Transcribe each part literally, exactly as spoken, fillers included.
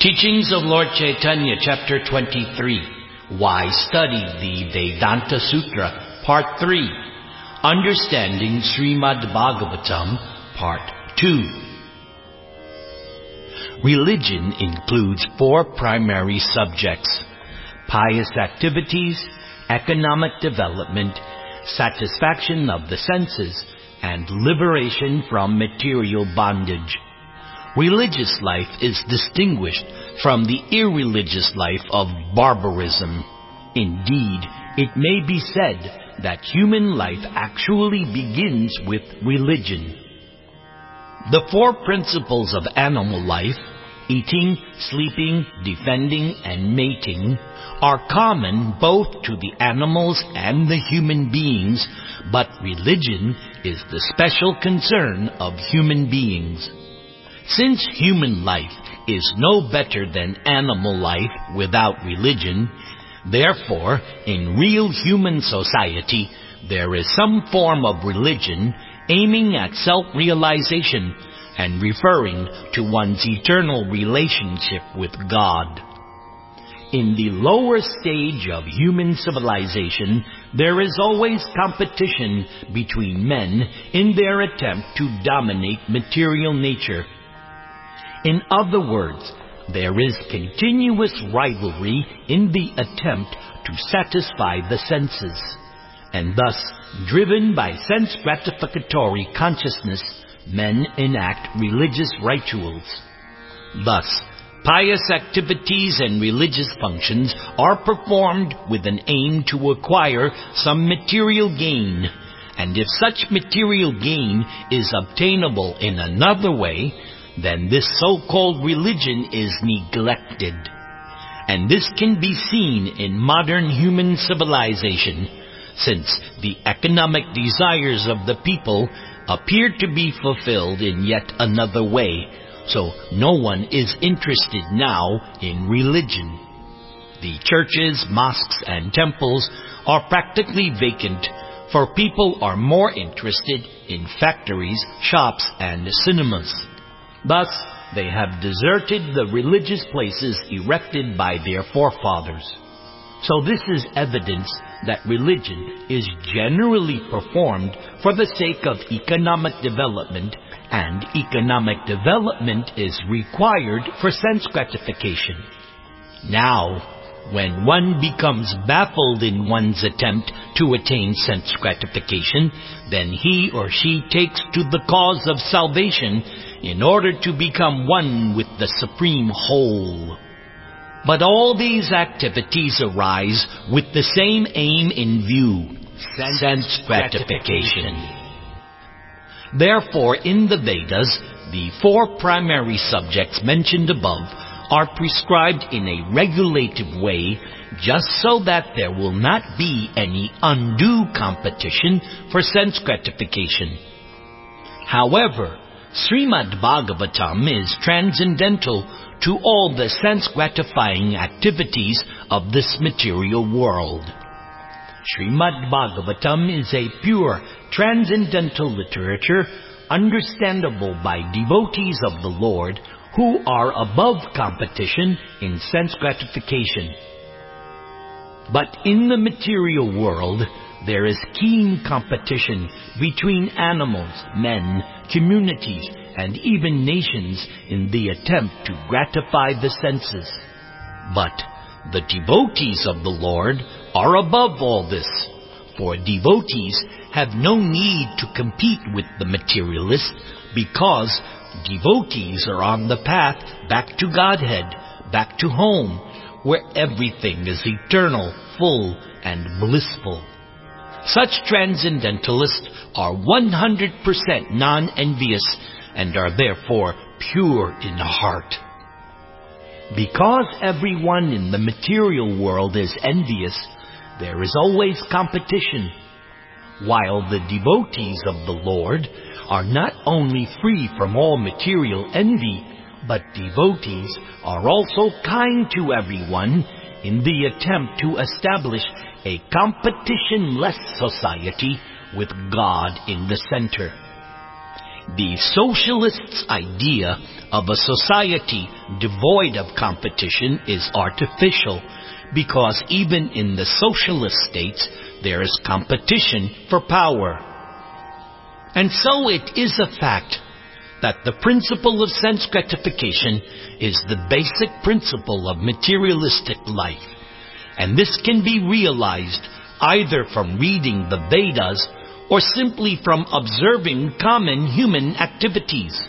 Teachings of Lord Chaitanya, Chapter twenty-three. Why study the Vedanta Sutra, Part three. Understanding Srimad Bhagavatam, Part two. Religion includes four primary subjects: pious activities, economic development, satisfaction of the senses, and liberation from material bondage. Religious life is distinguished from the irreligious life of barbarism. Indeed, it may be said that human life actually begins with religion. The four principles of animal life, eating, sleeping, defending, and mating, are common both to the animals and the human beings, but religion is the special concern of human beings. Since human life is no better than animal life without religion, therefore, in real human society, there is some form of religion aiming at self-realization and referring to one's eternal relationship with God. In the lower stage of human civilization, there is always competition between men in their attempt to dominate material nature. In other words, there is continuous rivalry in the attempt to satisfy the senses, and thus, driven by sense gratificatory consciousness, men enact religious rituals. Thus, pious activities and religious functions are performed with an aim to acquire some material gain, and if such material gain is obtainable in another way, then this so-called religion is neglected. And this can be seen in modern human civilization, since the economic desires of the people appear to be fulfilled in yet another way, so no one is interested now in religion. The churches, mosques, and temples are practically vacant, for people are more interested in factories, shops, and cinemas. Thus, they have deserted the religious places erected by their forefathers. So this is evidence that religion is generally performed for the sake of economic development, and economic development is required for sense gratification. Now, when one becomes baffled in one's attempt to attain sense gratification, then he or she takes to the cause of salvation in order to become one with the Supreme Whole. But all these activities arise with the same aim in view: sense gratification. Therefore, in the Vedas, the four primary subjects mentioned above are prescribed in a regulative way, just so that there will not be any undue competition for sense gratification. However, Srimad Bhagavatam is transcendental to all the sense-gratifying activities of this material world. Srimad Bhagavatam is a pure, transcendental literature, understandable by devotees of the Lord who are above competition in sense gratification. But in the material world, there is keen competition between animals, men, communities, and even nations in the attempt to gratify the senses. But the devotees of the Lord are above all this, for devotees have no need to compete with the materialist, because devotees are on the path back to Godhead, back to home, where everything is eternal, full, and blissful. Such transcendentalists are one hundred percent non-envious and are therefore pure in heart. Because everyone in the material world is envious, there is always competition, while the devotees of the Lord are not only free from all material envy, but devotees are also kind to everyone in the attempt to establish a competition-less society with God in the center. The socialist's idea of a society devoid of competition is artificial, because even in the socialist states there is competition for power. And so it is a fact that the principle of sense gratification is the basic principle of materialistic life, and this can be realized either from reading the Vedas or simply from observing common human activities.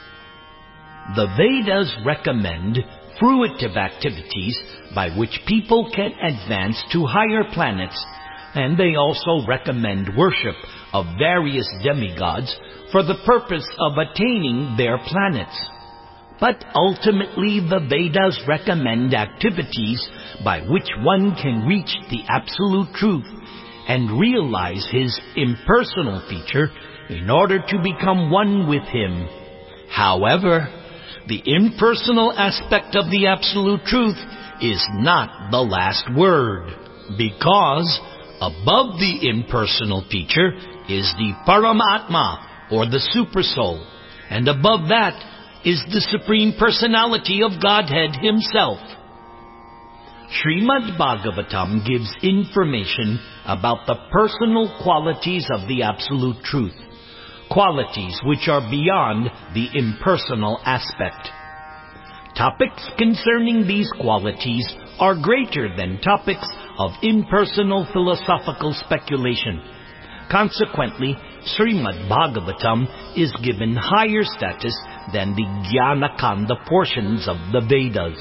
The Vedas recommend fruitive activities by which people can advance to higher planets, and they also recommend worship of various demigods for the purpose of attaining their planets. But ultimately the Vedas recommend activities by which one can reach the absolute truth and realize his impersonal feature in order to become one with him. However, the impersonal aspect of the absolute truth is not the last word, because above the impersonal feature is the Paramatma, or the Supersoul, and above that is the Supreme Personality of Godhead Himself. Srimad Bhagavatam gives information about the personal qualities of the Absolute Truth, qualities which are beyond the impersonal aspect. Topics concerning these qualities are greater than topics of impersonal philosophical speculation. Consequently, Srimad Bhagavatam is given higher status than the Jnana-kanda portions of the Vedas.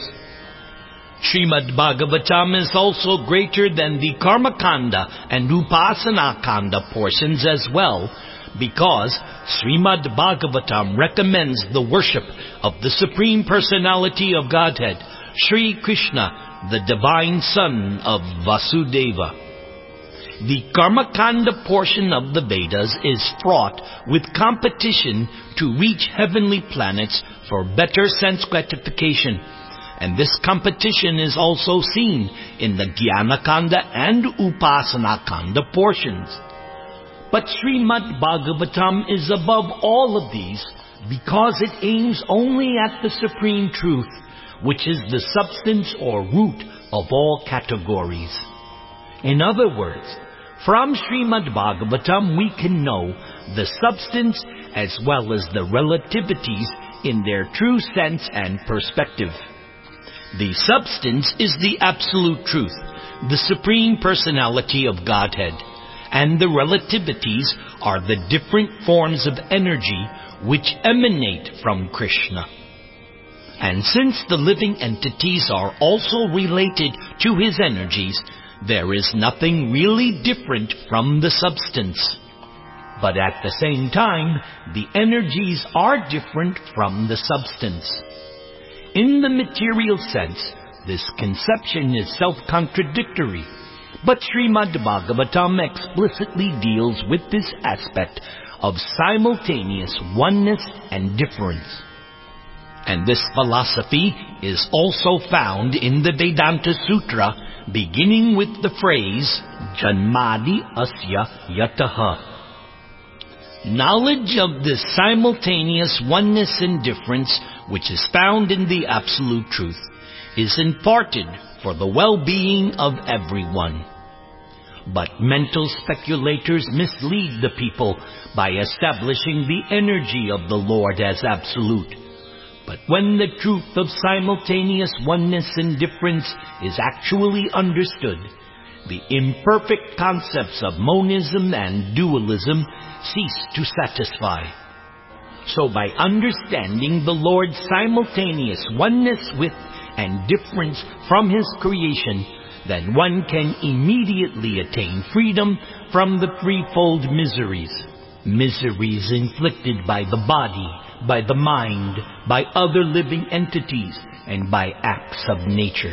Srimad Bhagavatam is also greater than the Karma-kanda and Upasana-kanda portions as well, because Srimad Bhagavatam recommends the worship of the Supreme Personality of Godhead, Sri Krishna, the Divine Son of Vasudeva. The Karma-kanda portion of the Vedas is fraught with competition to reach heavenly planets for better sense gratification, and this competition is also seen in the Jnana-kanda and Upasana-kanda portions. But Srimad Bhagavatam is above all of these because it aims only at the Supreme Truth, which is the substance or root of all categories. In other words, from Srimad Bhagavatam we can know the substance as well as the relativities in their true sense and perspective. The substance is the Absolute Truth, the Supreme Personality of Godhead, and the relativities are the different forms of energy which emanate from Krishna. And since the living entities are also related to his energies, there is nothing really different from the substance. But at the same time, the energies are different from the substance. In the material sense, this conception is self-contradictory, but Srimad Bhagavatam explicitly deals with this aspect of simultaneous oneness and difference. And this philosophy is also found in the Vedanta Sutra, beginning with the phrase, Janmadi Asya Yataha. Knowledge of this simultaneous oneness and difference, which is found in the Absolute Truth, is imparted for the well-being of everyone. But mental speculators mislead the people by establishing the energy of the Lord as absolute. But when the truth of simultaneous oneness and difference is actually understood, the imperfect concepts of monism and dualism cease to satisfy. So by understanding the Lord's simultaneous oneness with and difference from His creation, then one can immediately attain freedom from the threefold miseries. Miseries inflicted by the body, by the mind, by other living entities, and by acts of nature.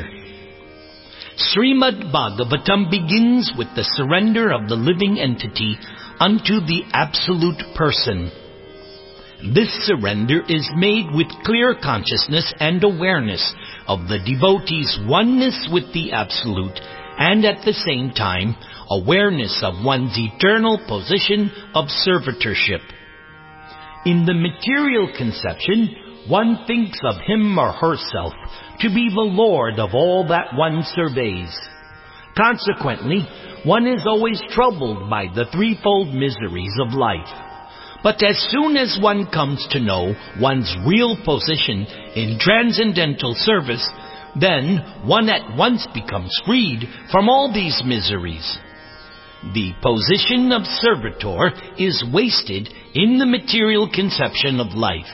Srimad Bhagavatam begins with the surrender of the living entity unto the Absolute Person. This surrender is made with clear consciousness and awareness of the devotee's oneness with the Absolute, and at the same time, awareness of one's eternal position of servitorship. In the material conception, one thinks of him or herself to be the Lord of all that one surveys. Consequently, one is always troubled by the threefold miseries of life. But as soon as one comes to know one's real position in transcendental service, then one at once becomes freed from all these miseries. The position of servitor is wasted in the material conception of life.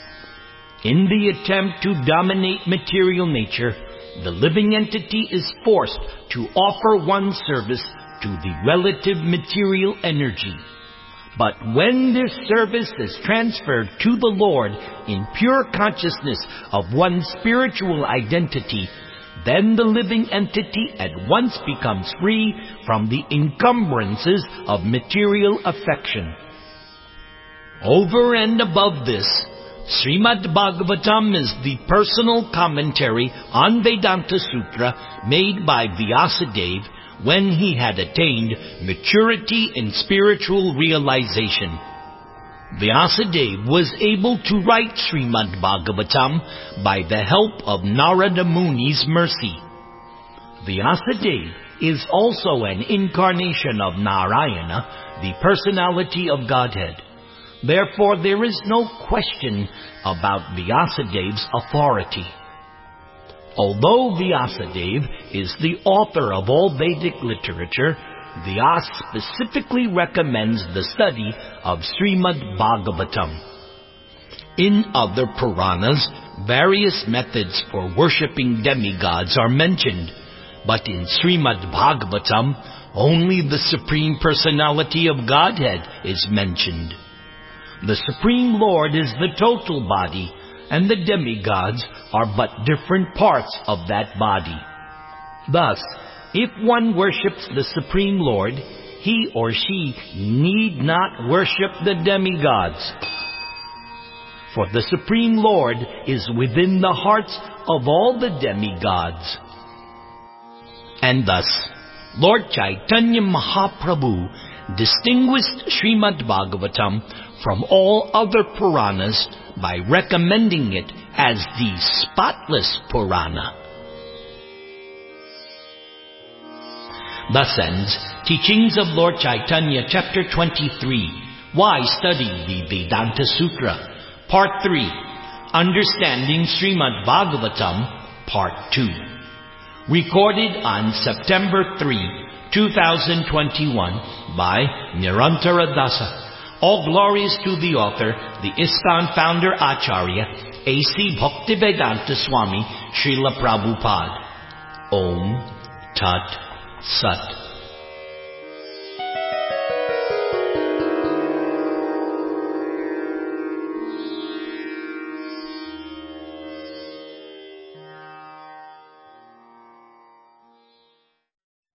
In the attempt to dominate material nature, the living entity is forced to offer one's service to the relative material energy. But when this service is transferred to the Lord in pure consciousness of one's spiritual identity, then the living entity at once becomes free from the encumbrances of material affection. Over and above this, Srimad Bhagavatam is the personal commentary on Vedanta Sutra made by Vyasadeva when he had attained maturity in spiritual realization. Vyasadeva was able to write Srimad Bhagavatam by the help of Narada Muni's mercy. Vyasadeva is also an incarnation of Narayana, the personality of Godhead. Therefore, there is no question about Vyasadeva's authority. Although Vyasadeva is the author of all Vedic literature, Vyas specifically recommends the study of Srimad Bhagavatam. In other Puranas, various methods for worshipping demigods are mentioned, but in Srimad Bhagavatam, only the Supreme Personality of Godhead is mentioned. The Supreme Lord is the total body, and the demigods are but different parts of that body. Thus, if one worships the Supreme Lord, he or she need not worship the demigods. For the Supreme Lord is within the hearts of all the demigods. And thus, Lord Chaitanya Mahaprabhu distinguished Srimad Bhagavatam from all other Puranas by recommending it as the spotless Purana. Thus ends Teachings of Lord Chaitanya, Chapter twenty-three, Why Study the Vedanta Sutra, Part three, Understanding Srimad Bhagavatam, Part two. Recorded on September third, two thousand twenty-one by Nirantara Dasa. All glories to the author, the ISKCON founder Acharya, A C Bhaktivedanta Swami, Srila Prabhupada. Om Tat Sat.